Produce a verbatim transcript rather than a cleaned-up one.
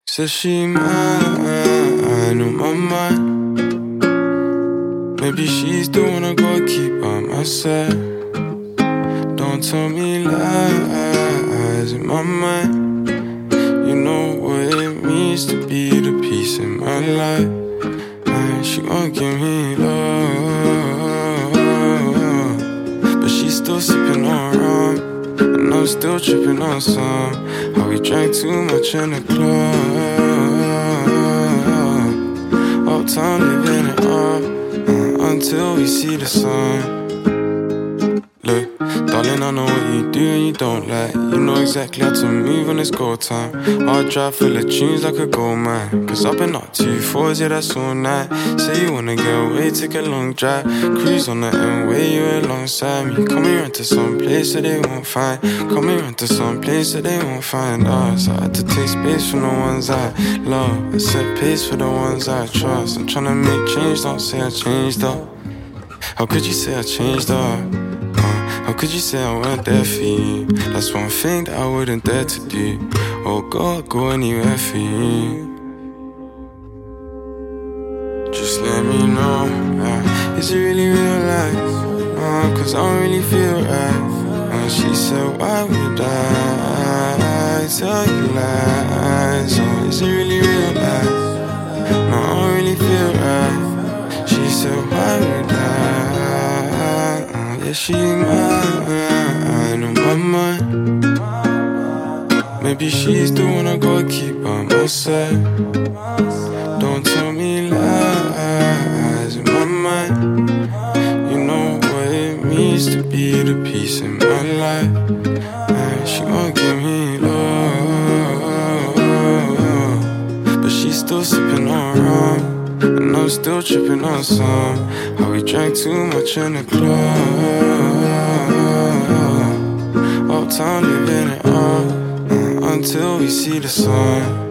Says she mine on my mind. Maybe she's the one I gotta keep on my side. Don't tell me lies in my mind. You know what it means to be the peace in my life. And she gon' give me love, but she's still sipping on rum, and I'm still tripping on some. How we drank too much in the club. Uptown living it up uh, until we see the sun. Look, darling, I know what you do and you don't like. You know exactly how to move when it's go time. Hard drive full of tunes like a gold mine. Cause I've been up two fours, yeah, that's all night. Say you wanna get away, take a long drive. Cruise on the M-way, you alongside me. Come here into some place that they won't find. Come here into some place that they won't find us. I had to take space from the ones I love. I set pace for the ones I trust. I'm tryna make change, don't say I changed up. How could you say I changed up? How could you say I weren't there for you? That's one thing that I wouldn't dare to do. Oh God, go anywhere for you. Just let me know, uh, is it really real life? Uh, Cause I don't really feel right. And she said, why would I tell you lies? Uh, is it really real life? No, I don't really feel right. She said, why would I? Yeah, she mine on my mind. Maybe she's the one I gotta keep on my side. Don't tell me lies in my mind. You know what it means to be the peace in my life. And she gon' give me love, but she's still sipping on rum, and I'm still tripping on some. How we drank too much in the club. Uptown living it up uh, until we see the sun.